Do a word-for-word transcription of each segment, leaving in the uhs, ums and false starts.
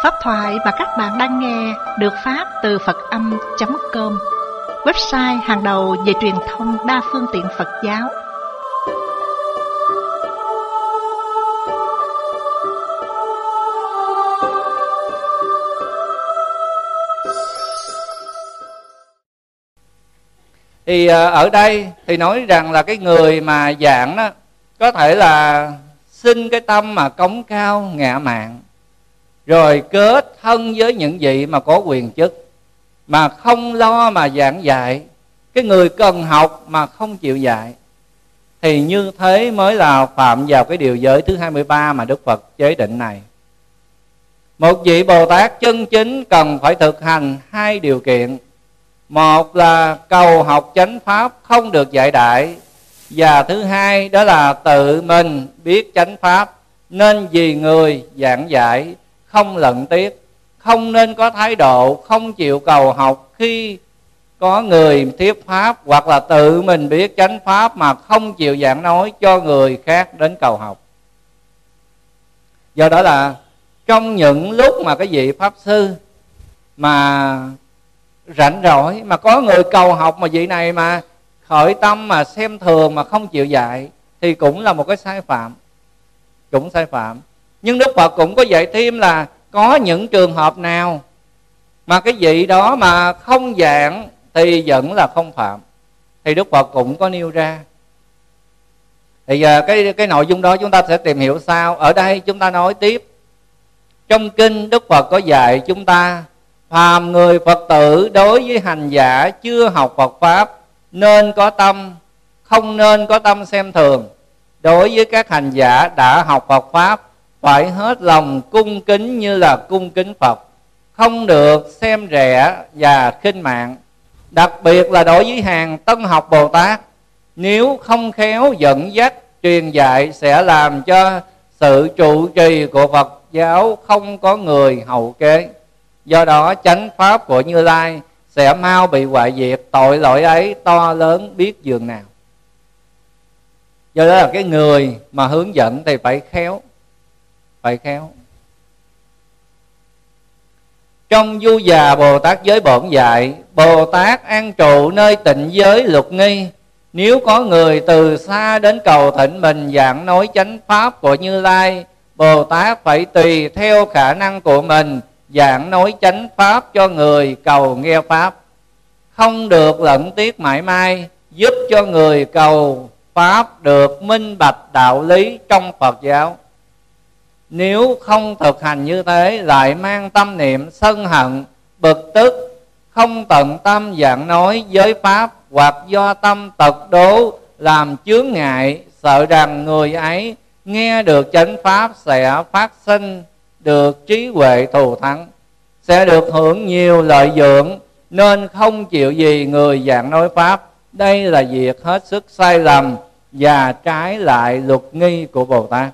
Pháp thoại mà các bạn đang nghe được phát từ Phật Âm chấm com, website hàng đầu về truyền thông đa phương tiện Phật giáo. Thì ở đây thì nói rằng là cái người mà giảng đó có thể là sinh cái tâm mà cống cao ngạ mạn, rồi kết thân với những vị mà có quyền chức, mà không lo mà giảng dạy. Cái người cần học mà không chịu dạy, thì như thế mới là phạm vào cái điều giới thứ hai mươi ba mà Đức Phật chế định này. Một vị Bồ Tát chân chính cần phải thực hành hai điều kiện. Một là cầu học chánh pháp không được dạy đại, và thứ hai đó là tự mình biết chánh pháp, nên vì người giảng dạy không lận tiếc. Không nên có thái độ không chịu cầu học khi có người thuyết pháp, hoặc là tự mình biết chánh pháp mà không chịu giảng nói cho người khác đến cầu học. Do đó là trong những lúc mà cái vị Pháp Sư mà rảnh rỗi, mà có người cầu học mà vị này mà khởi tâm mà xem thường mà không chịu dạy, thì cũng là một cái sai phạm, cũng sai phạm. Nhưng Đức Phật cũng có dạy thêm là có những trường hợp nào mà cái vị đó mà không giảng thì vẫn là không phạm, thì Đức Phật cũng có nêu ra. Thì giờ cái cái nội dung đó chúng ta sẽ tìm hiểu sau. Ở đây chúng ta nói tiếp. Trong kinh Đức Phật có dạy chúng ta: phàm người Phật tử đối với hành giả chưa học Phật pháp nên có tâm, không nên có tâm xem thường. Đối với các hành giả đã học Phật pháp, phải hết lòng cung kính như là cung kính Phật, không được xem rẻ và khinh mạng. Đặc biệt là đối với hàng tân học Bồ Tát, nếu không khéo dẫn dắt truyền dạy sẽ làm cho sự trụ trì của Phật giáo không có người hậu kế. Do đó chánh pháp của Như Lai sẽ mau bị hoại diệt, tội lỗi ấy to lớn biết dường nào. Do đó là cái người mà hướng dẫn thì phải khéo, phải khéo. Trong Du Già Bồ Tát Giới Bổn dạy: Bồ Tát an trụ nơi tịnh giới lục nghi. Nếu có người từ xa đến cầu thỉnh mình giảng nói chánh pháp của Như Lai, Bồ Tát phải tùy theo khả năng của mình giảng nói chánh pháp cho người cầu nghe pháp, không được lẫn tiếc mãi mai, giúp cho người cầu pháp được minh bạch đạo lý trong Phật giáo. Nếu không thực hành như thế, lại mang tâm niệm sân hận, bực tức, không tận tâm giảng nói giới pháp, hoặc do tâm tật đố làm chướng ngại, sợ rằng người ấy nghe được chánh pháp sẽ phát sinh được trí huệ thù thắng, sẽ được hưởng nhiều lợi dưỡng, nên không chịu gì người giảng nói pháp. Đây là việc hết sức sai lầm và trái lại luật nghi của Bồ Tát.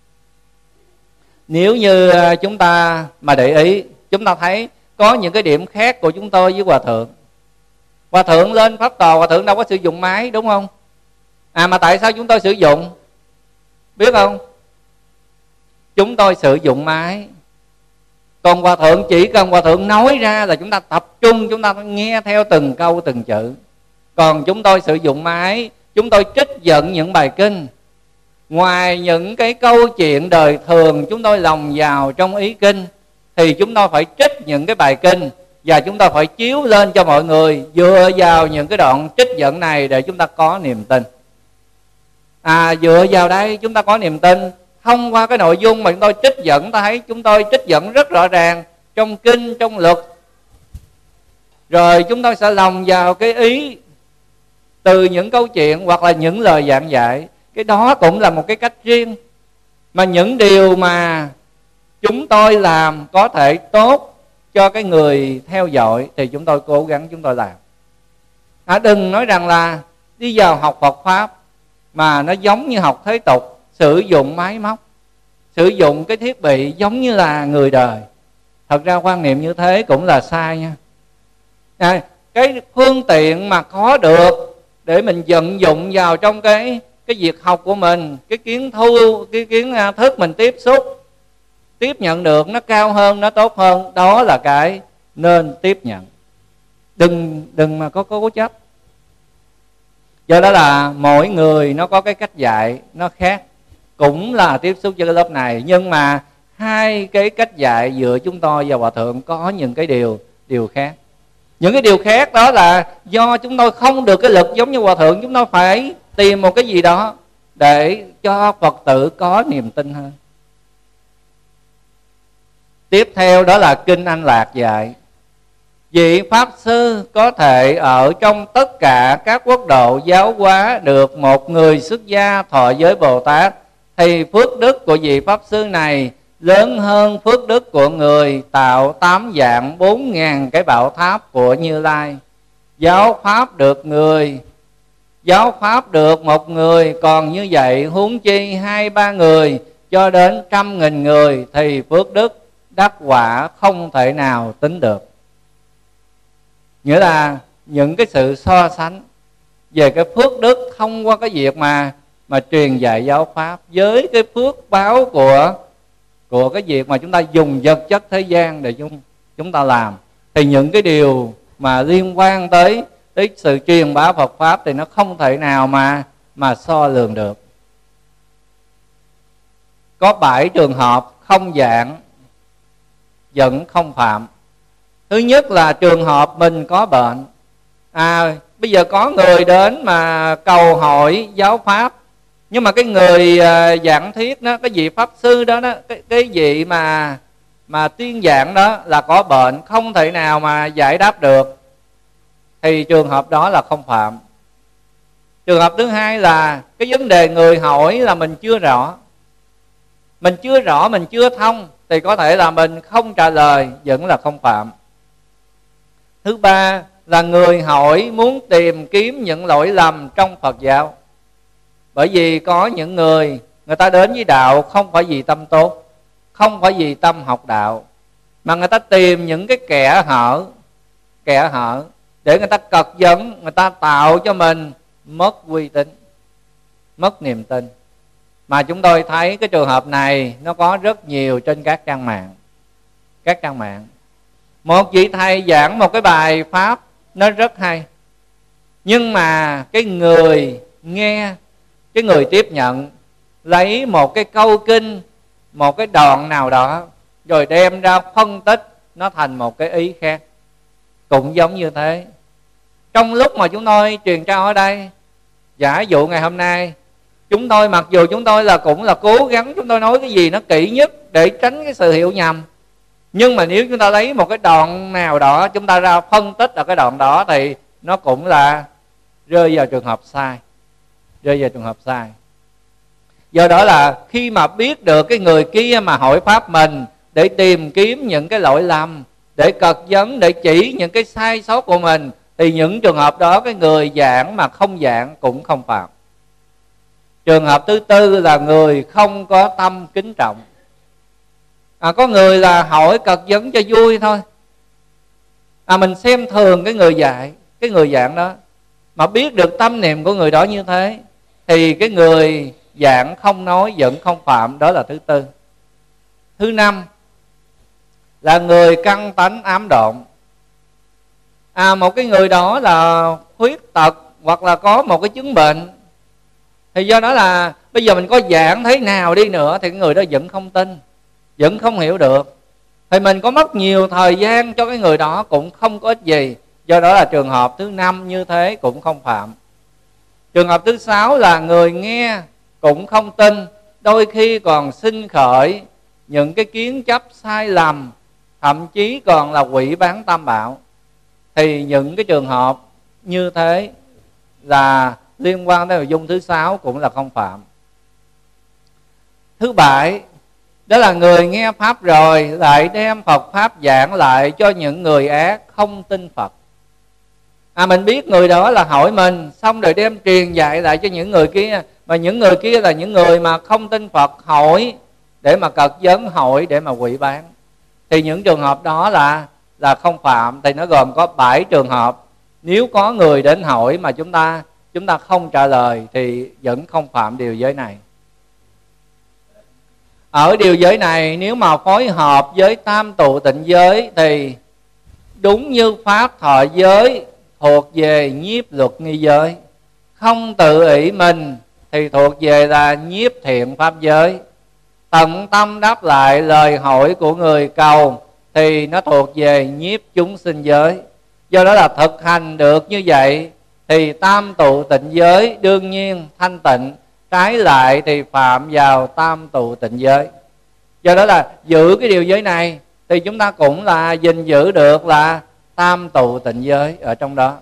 Nếu như chúng ta mà để ý, chúng ta thấy có những cái điểm khác của chúng tôi với Hòa Thượng. Hòa Thượng lên pháp tòa, Hòa Thượng đâu có sử dụng máy, đúng không? À mà tại sao chúng tôi sử dụng? Biết không? Chúng tôi sử dụng máy. Còn Hòa Thượng chỉ cần Hòa Thượng nói ra là chúng ta tập trung, chúng ta nghe theo từng câu từng chữ. Còn chúng tôi sử dụng máy, chúng tôi trích dẫn những bài kinh. Ngoài những cái câu chuyện đời thường chúng tôi lồng vào trong ý kinh, thì chúng tôi phải trích những cái bài kinh, và chúng ta phải chiếu lên cho mọi người dựa vào những cái đoạn trích dẫn này để chúng ta có niềm tin. À dựa vào đây chúng ta có niềm tin. Thông qua cái nội dung mà chúng tôi trích dẫn, ta thấy chúng tôi trích dẫn rất rõ ràng trong kinh, trong luật. Rồi chúng tôi sẽ lồng vào cái ý từ những câu chuyện hoặc là những lời giảng dạy. Cái đó cũng là một cái cách riêng. Mà những điều mà chúng tôi làm có thể tốt cho cái người theo dõi thì chúng tôi cố gắng chúng tôi làm. À, đừng nói rằng là đi vào học Phật Pháp mà nó giống như học thế tục, sử dụng máy móc, sử dụng cái thiết bị giống như là người đời. Thật ra quan niệm như thế cũng là sai nha. À, cái phương tiện mà có được để mình vận dụng vào trong cái cái việc học của mình, cái kiến thu, cái kiến thức mình tiếp xúc, tiếp nhận được nó cao hơn, nó tốt hơn, đó là cái nên tiếp nhận. Đừng đừng mà có cố chấp. Do đó là mỗi người nó có cái cách dạy nó khác. Cũng là tiếp xúc với cái lớp này, nhưng mà hai cái cách dạy giữa chúng tôi và Hòa Thượng có những cái điều điều khác. Những cái điều khác đó là do chúng tôi không được cái lực giống như Hòa Thượng. Chúng tôi phải tìm một cái gì đó để cho Phật tử có niềm tin hơn. Tiếp theo đó là Kinh Anh Lạc dạy: vị Pháp Sư có thể ở trong tất cả các quốc độ giáo hóa được một người xuất gia thọ giới Bồ Tát, thì phước đức của vị Pháp Sư này lớn hơn phước đức của người tạo tám vạn bốn ngàn cái bảo tháp của Như Lai. Giáo Pháp được người Giáo Pháp được một người còn như vậy, huống chi hai ba người cho đến trăm nghìn người, thì phước đức đắc quả không thể nào tính được. Nghĩa là những cái sự so sánh về cái phước đức thông qua cái việc mà mà truyền dạy giáo pháp với cái phước báo của của cái việc mà chúng ta dùng vật chất thế gian để chúng chúng ta làm, thì những cái điều mà liên quan tới tới sự truyền bá Phật pháp thì nó không thể nào mà mà so lường được. Có bảy trường hợp không giảng vẫn không phạm. Thứ nhất là trường hợp mình có bệnh. À, bây giờ có người đến mà cầu hỏi giáo pháp, nhưng mà cái người uh, giảng thuyết đó, cái vị Pháp Sư đó, đó cái, cái vị mà mà tuyên giảng đó là có bệnh, không thể nào mà giải đáp được, thì trường hợp đó là không phạm. Trường hợp thứ hai là cái vấn đề người hỏi là mình chưa rõ, mình chưa rõ, mình chưa thông, thì có thể là mình không trả lời, vẫn là không phạm. Thứ ba là người hỏi muốn tìm kiếm những lỗi lầm trong Phật giáo. Bởi vì có những người, người ta đến với đạo không phải vì tâm tốt, không phải vì tâm học đạo, mà người ta tìm những cái kẽ hở, kẽ hở để người ta cật vấn, người ta tạo cho mình mất uy tín, mất niềm tin. Mà chúng tôi thấy cái trường hợp này nó có rất nhiều trên các trang mạng. Các trang mạng một vị thầy giảng một cái bài pháp nó rất hay, nhưng mà cái người nghe, cái người tiếp nhận lấy một cái câu kinh, một cái đoạn nào đó, rồi đem ra phân tích nó thành một cái ý khác. Cũng giống như thế, trong lúc mà chúng tôi truyền trao ở đây, giả dụ ngày hôm nay chúng tôi, mặc dù chúng tôi là cũng là cố gắng chúng tôi nói cái gì nó kỹ nhất để tránh cái sự hiểu nhầm, nhưng mà nếu chúng ta lấy một cái đoạn nào đó, chúng ta ra phân tích ở cái đoạn đó, thì nó cũng là rơi vào trường hợp sai, rơi vào trường hợp sai. Do đó là khi mà biết được cái người kia mà hỏi pháp mình để tìm kiếm những cái lỗi lầm, để cật vấn, để chỉ những cái sai sót của mình, thì những trường hợp đó cái người giảng mà không giảng cũng không phạm. Trường hợp thứ tư là người không có tâm kính trọng. À, có người là hỏi cật vấn cho vui thôi, à, mình xem thường cái người dạy, cái người giảng đó, mà biết được tâm niệm của người đó như thế, thì cái người giảng không nói vẫn không phạm. Đó là thứ tư. Thứ năm là người căn tánh ám độn. À, một cái người đó là khuyết tật hoặc là có một cái chứng bệnh, thì do đó là bây giờ mình có giảng thế nào đi nữa thì cái người đó vẫn không tin, vẫn không hiểu được, thì mình có mất nhiều thời gian cho cái người đó cũng không có ích gì. Do đó là trường hợp thứ năm như thế cũng không phạm. Trường hợp thứ sáu là người nghe cũng không tin, đôi khi còn sinh khởi những cái kiến chấp sai lầm, thậm chí còn là quỷ bán tam bảo, thì những cái trường hợp như thế là liên quan tới nội dung thứ sáu cũng là không phạm. Thứ bảy đó là người nghe pháp rồi lại đem Phật pháp giảng lại cho những người ác không tin Phật. À, mình biết người đó là hỏi mình, xong rồi đem truyền dạy lại cho những người kia, mà những người kia là những người mà không tin Phật, hỏi để mà cật vấn, hỏi để mà quỷ bán, thì những trường hợp đó là là không phạm. Thì nó gồm có bảy trường hợp. Nếu có người đến hỏi mà chúng ta chúng ta không trả lời thì vẫn không phạm điều giới này. ở điều giới này nếu mà phối hợp với tam tụ tịnh giới thì đúng như pháp thọ giới thuộc về nhiếp luật nghi giới, không tự ỷ mình thì thuộc về là nhiếp thiện pháp giới. Tận tâm đáp lại lời hỏi của người cầu thì nó thuộc về nhiếp chúng sinh giới. Do đó là thực hành được như vậy thì tam tụ tịnh giới đương nhiên thanh tịnh, trái lại thì phạm vào tam tụ tịnh giới. Do đó là giữ cái điều giới này thì chúng ta cũng là gìn giữ được là tam tụ tịnh giới ở trong đó.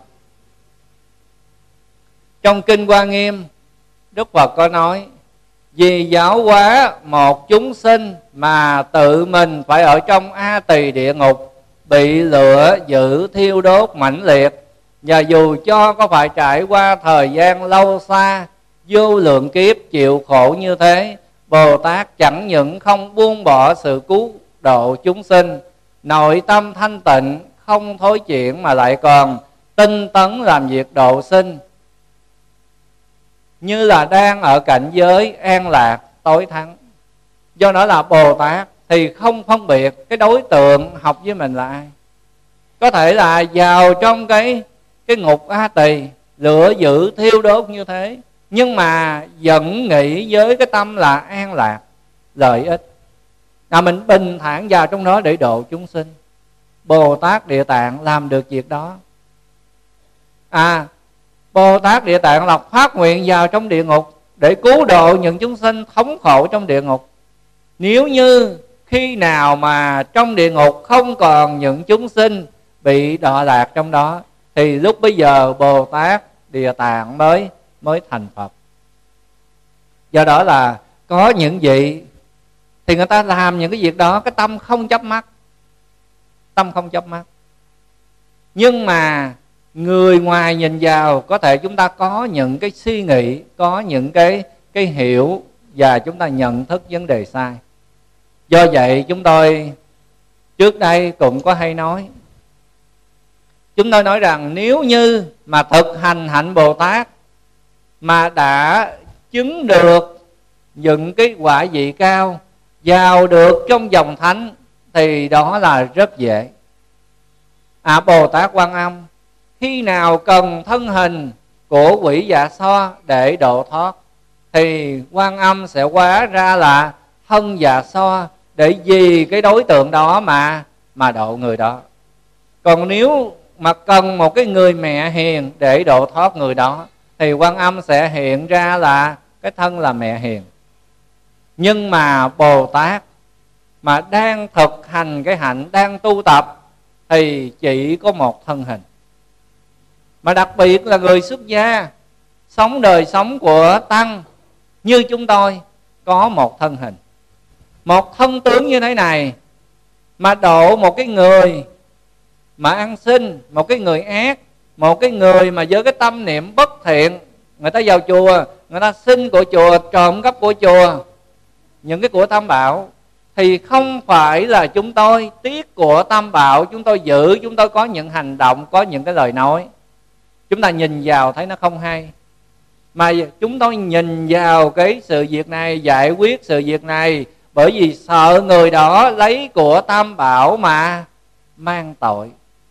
Trong Kinh Hoa Nghiêm, Đức Phật có nói: vì giáo hóa một chúng sinh mà tự mình phải ở trong A Tỳ địa ngục, bị lửa giữ thiêu đốt mãnh liệt, và dù cho có phải trải qua thời gian lâu xa, vô lượng kiếp chịu khổ như thế, Bồ Tát chẳng những không buông bỏ sự cứu độ chúng sinh, nội tâm thanh tịnh không thối chuyển, mà lại còn tinh tấn làm việc độ sinh, như là đang ở cảnh giới an lạc tối thắng. Do đó là Bồ Tát thì không phân biệt cái đối tượng học với mình là ai. Có thể là vào trong cái cái ngục A Tỳ, lửa giữ thiêu đốt như thế, nhưng mà vẫn nghĩ với cái tâm là an lạc, lợi ích, là mình bình thản vào trong đó để độ chúng sinh. Bồ Tát Địa Tạng làm được việc đó. À, Bồ Tát Địa Tạng là phát nguyện vào trong địa ngục để cứu độ những chúng sinh thống khổ trong địa ngục. Nếu như khi nào mà trong địa ngục không còn những chúng sinh bị đọa lạc trong đó, thì lúc bấy giờ Bồ Tát Địa Tạng mới mới thành Phật. Do đó là có những vị thì người ta làm những cái việc đó, cái tâm không chớp mắt, tâm không chớp mắt. Nhưng mà người ngoài nhìn vào có thể chúng ta có những cái suy nghĩ, có những cái cái hiểu, và chúng ta nhận thức vấn đề sai. Do vậy chúng tôi trước đây cũng có hay nói, chúng tôi nói rằng nếu như mà thực hành hạnh Bồ Tát mà đã chứng được những cái quả vị cao, vào được trong dòng thánh, thì đó là rất dễ. À, Bồ Tát Quan Âm khi nào cần thân hình của quỷ Dạ Xoa để độ thoát, thì Quan Âm sẽ hóa ra là thân Dạ Xoa để vì cái đối tượng đó mà mà độ người đó. Còn nếu mà cần một cái người mẹ hiền để độ thoát người đó, thì Quan Âm sẽ hiện ra là cái thân là mẹ hiền. Nhưng mà Bồ Tát mà đang thực hành cái hạnh, đang tu tập, thì chỉ có một thân hình. Mà đặc biệt là người xuất gia sống đời sống của tăng như chúng tôi có một thân hình, một thân tướng như thế này, mà độ một cái người mà ăn xin, một cái người ác, một cái người mà với cái tâm niệm bất thiện, người ta vào chùa, người ta xin của chùa, trộm cắp của chùa, những cái của Tam Bảo, thì không phải là chúng tôi tiếc của Tam Bảo, chúng tôi giữ, chúng tôi có những hành động, có những cái lời nói, chúng ta nhìn vào thấy nó không hay, mà chúng tôi nhìn vào cái sự việc này, giải quyết sự việc này, bởi vì sợ người đó lấy của Tam Bảo mà mang tội.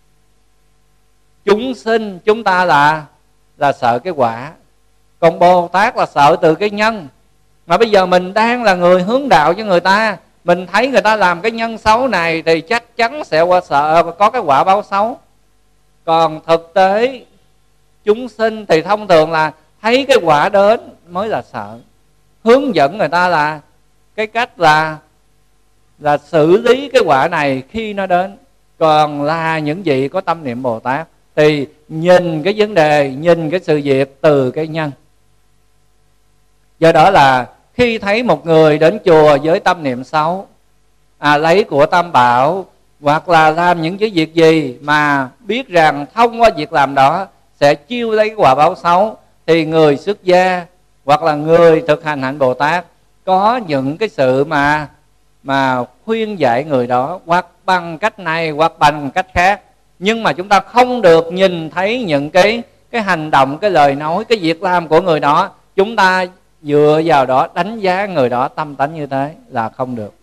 Chúng sinh chúng ta là là sợ cái quả, còn Bồ Tát là sợ từ cái nhân. Mà bây giờ mình đang là người hướng đạo cho người ta, mình thấy người ta làm cái nhân xấu này thì chắc chắn sẽ qua sợ có cái quả báo xấu. Còn thực tế chúng sinh thì thông thường là thấy cái quả đến mới là sợ. Hướng dẫn người ta là cái cách là là xử lý cái quả này khi nó đến. Còn là những vị có tâm niệm Bồ Tát thì nhìn cái vấn đề, nhìn cái sự việc từ cái nhân. Do đó là khi thấy một người đến chùa với tâm niệm xấu, à, lấy của Tam Bảo, hoặc là làm những cái việc gì mà biết rằng thông qua việc làm đó sẽ chiêu lấy cái quả báo xấu, thì người xuất gia hoặc là người thực hành hạnh Bồ Tát có những cái sự mà mà khuyên dạy người đó, hoặc bằng cách này hoặc bằng cách khác. Nhưng mà chúng ta không được nhìn thấy những cái cái hành động, cái lời nói, cái việc làm của người đó. Chúng ta dựa vào đó đánh giá người đó tâm tánh như thế là không được.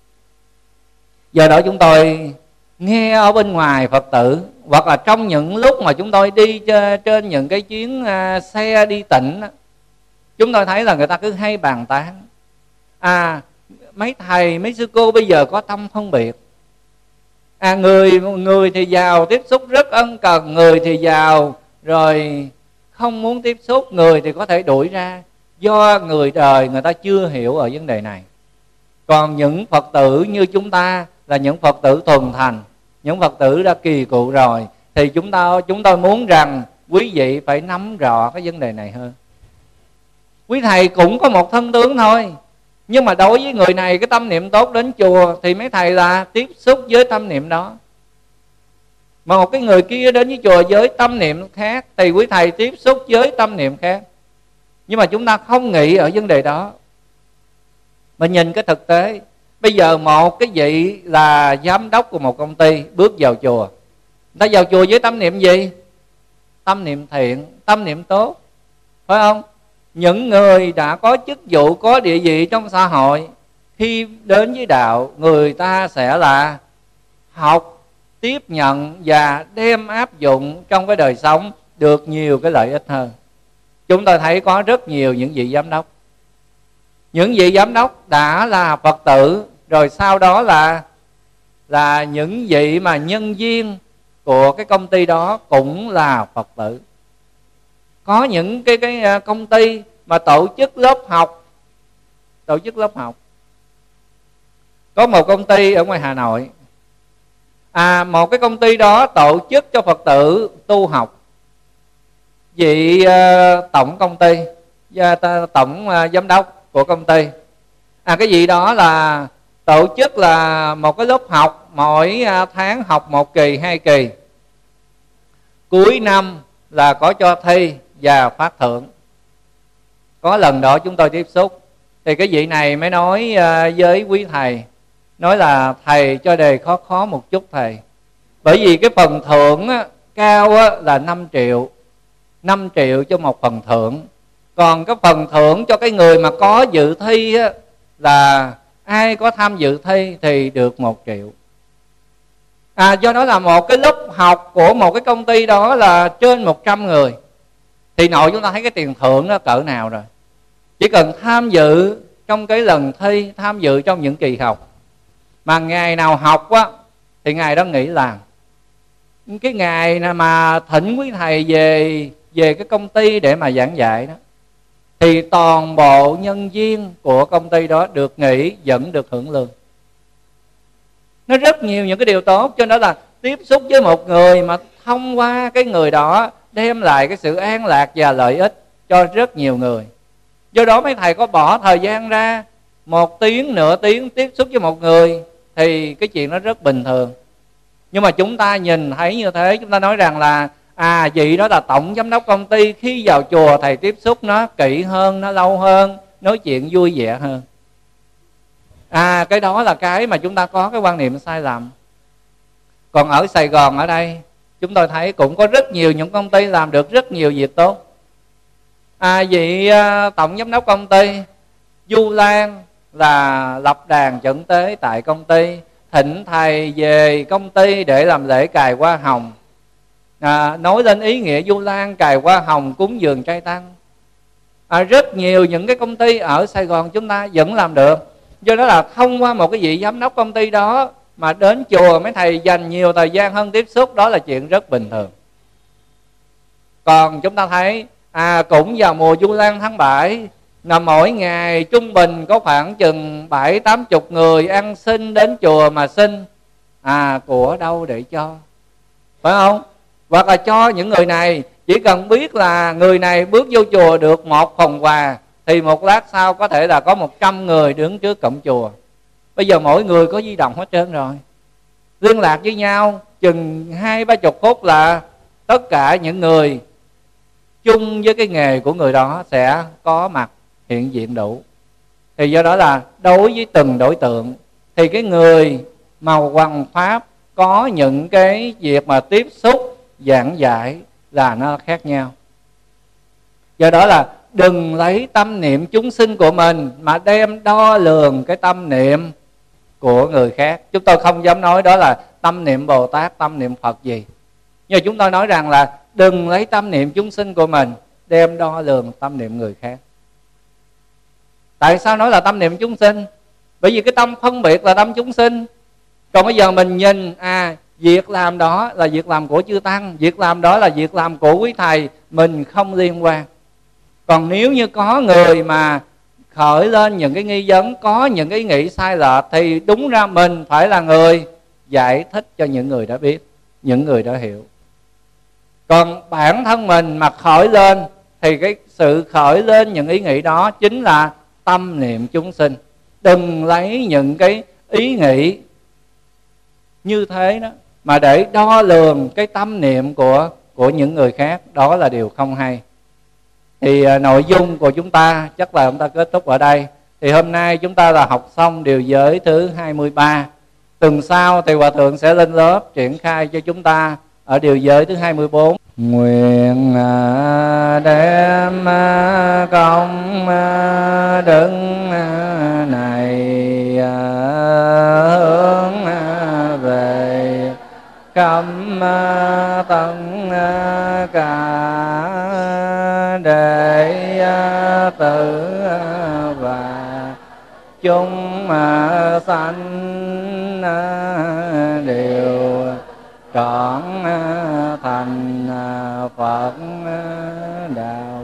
Do đó chúng tôi nghe ở bên ngoài Phật tử, hoặc là trong những lúc mà chúng tôi đi trên những cái chuyến xe đi tịnh, chúng tôi thấy là người ta cứ hay bàn tán: à, mấy thầy mấy sư cô bây giờ có tâm phân biệt, à, người người thì giàu tiếp xúc rất ân cần, người thì giàu rồi không muốn tiếp xúc, người thì có thể đuổi ra. Do người đời người ta chưa hiểu ở vấn đề này. Còn những Phật tử như chúng ta là những Phật tử thuần thành, những Phật tử đã kỳ cựu rồi, thì chúng ta chúng tôi muốn rằng quý vị phải nắm rõ cái vấn đề này hơn. Quý thầy cũng có một thân tướng thôi, nhưng mà đối với người này cái tâm niệm tốt đến chùa thì mấy thầy là tiếp xúc với tâm niệm đó. Mà một cái người kia đến với chùa với tâm niệm khác thì quý thầy tiếp xúc với tâm niệm khác. Nhưng mà chúng ta không nghĩ ở vấn đề đó. Mà nhìn cái thực tế, bây giờ một cái vị là giám đốc của một công ty bước vào chùa, người ta vào chùa với tâm niệm gì? Tâm niệm thiện, tâm niệm tốt, phải không? Những người đã có chức vụ, có địa vị trong xã hội, khi đến với đạo, người ta sẽ là học, tiếp nhận và đem áp dụng trong cái đời sống được nhiều cái lợi ích hơn. Chúng tôi thấy có rất nhiều những vị giám đốc, những vị giám đốc đã là Phật tử, rồi sau đó là là những vị mà nhân viên của cái công ty đó cũng là Phật tử. Có những cái cái công ty mà tổ chức lớp học, tổ chức lớp học. Có một công ty ở ngoài Hà Nội, à, một cái công ty đó tổ chức cho Phật tử tu học. Vị uh, tổng công ty, uh, tổng uh, giám đốc của công ty, à, cái vị đó là tổ chức là một cái lớp học, mỗi uh, tháng học một kỳ, hai kỳ. Cuối năm là có cho thi và phát thưởng. Có lần đó chúng tôi tiếp xúc, thì cái vị này mới nói uh, với quý thầy, nói là thầy cho đề khó khó một chút thầy. Bởi vì cái phần thưởng á, cao á, là năm triệu, năm triệu cho một phần thưởng. Còn cái phần thưởng cho cái người mà có dự thi á, là ai có tham dự thi thì được một triệu. À, do đó là một cái lớp học của một cái công ty đó là trên một trăm người, thì nội chúng ta thấy cái tiền thưởng nó cỡ nào rồi. Chỉ cần tham dự trong cái lần thi, tham dự trong những kỳ học, mà ngày nào học á, thì ngày đó nghỉ làm. Cái ngày mà thỉnh quý thầy về về cái công ty để mà giảng dạy đó, thì toàn bộ nhân viên của công ty đó được nghỉ, vẫn được hưởng lương. Nó rất nhiều những cái điều tốt. Cho nên là tiếp xúc với một người mà thông qua cái người đó đem lại cái sự an lạc và lợi ích cho rất nhiều người. Do đó mấy thầy có bỏ thời gian ra một tiếng, nửa tiếng tiếp xúc với một người, thì cái chuyện đó rất bình thường. Nhưng mà chúng ta nhìn thấy như thế, chúng ta nói rằng là à, vị đó là tổng giám đốc công ty, khi vào chùa thầy tiếp xúc nó kỹ hơn, nó lâu hơn, nói chuyện vui vẻ hơn. À, cái đó là cái mà chúng ta có cái quan niệm sai lầm. Còn ở Sài Gòn ở đây, chúng tôi thấy cũng có rất nhiều những công ty làm được rất nhiều việc tốt. À, vị uh, tổng giám đốc công ty Du Lan là lập đàn chẩn tế tại công ty, thỉnh thầy về công ty để làm lễ cài hoa hồng. À, nói lên ý nghĩa Du Lan cài hoa hồng cúng dường trai tăng. À, rất nhiều những cái công ty ở Sài Gòn chúng ta vẫn làm được. Do đó là thông qua một cái vị giám đốc công ty đó mà đến chùa mấy thầy dành nhiều thời gian hơn tiếp xúc, đó là chuyện rất bình thường. Còn chúng ta thấy à, cũng vào mùa Vu Lan tháng bảy, là mỗi ngày trung bình có khoảng chừng bảy tám chục người ăn xin đến chùa mà xin. À, của đâu để cho, phải không? Hoặc là cho những người này, chỉ cần biết là người này bước vô chùa được một phần quà, thì một lát sau có thể là có một trăm người đứng trước cổng chùa. Bây giờ mỗi người có di động hết trơn rồi, liên lạc với nhau chừng hai ba chục phút là tất cả những người chung với cái nghề của người đó sẽ có mặt hiện diện đủ. Thì do đó là đối với từng đối tượng, thì cái người màu hoằng pháp có những cái việc mà tiếp xúc giảng giải là nó khác nhau. Do đó là đừng lấy tâm niệm chúng sinh của mình mà đem đo lường cái tâm niệm của người khác. Chúng tôi không dám nói đó là tâm niệm Bồ Tát, tâm niệm Phật gì, nhưng chúng tôi nói rằng là đừng lấy tâm niệm chúng sinh của mình đem đo lường tâm niệm người khác. Tại sao nói là tâm niệm chúng sinh? Bởi vì cái tâm phân biệt là tâm chúng sinh. Còn bây giờ mình nhìn, à, việc làm đó là việc làm của chư Tăng, việc làm đó là việc làm của quý thầy, mình không liên quan. Còn nếu như có người mà khởi lên những cái nghi vấn, có những cái ý nghĩ sai lệch, thì đúng ra mình phải là người giải thích cho những người đã biết, những người đã hiểu. Còn bản thân mình mà khởi lên thì cái sự khởi lên những ý nghĩ đó chính là tâm niệm chúng sinh. Đừng lấy những cái ý nghĩ như thế đó mà để đo lường cái tâm niệm của, của những người khác. Đó là điều không hay. Thì à, nội dung của chúng ta chắc là chúng ta kết thúc ở đây. Thì hôm nay chúng ta là học xong điều giới thứ hai mươi ba. Tuần sau thì Hòa Thượng sẽ lên lớp triển khai cho chúng ta ở điều giới thứ hai mươi bốn. Nguyện đem công đức này hướng về khắp tất cả đệ tử và chúng sanh đều trọn thành Phật đạo.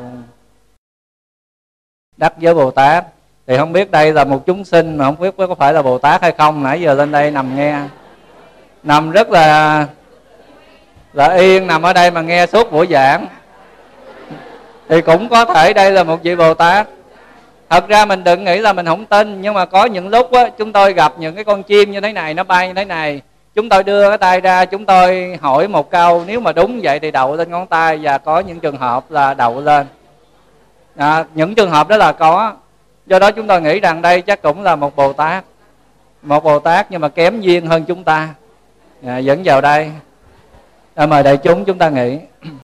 Đắc giới Bồ Tát thì không biết đây là một chúng sinh mà không biết có phải là Bồ Tát hay không. Nãy giờ lên đây nằm nghe, nằm rất là là yên, nằm ở đây mà nghe suốt buổi giảng, thì cũng có thể đây là một vị Bồ Tát. Thật ra mình đừng nghĩ là mình không tin, nhưng mà có những lúc á, chúng tôi gặp những cái con chim như thế này, nó bay như thế này, chúng tôi đưa cái tay ra, chúng tôi hỏi một câu, nếu mà đúng vậy thì đậu lên ngón tay, và có những trường hợp là đậu lên. À, những trường hợp đó là có. Do đó chúng tôi nghĩ rằng đây chắc cũng là một Bồ Tát, một Bồ Tát nhưng mà kém duyên hơn chúng ta, à, dẫn vào đây. À, mời đại chúng chúng ta nghĩ.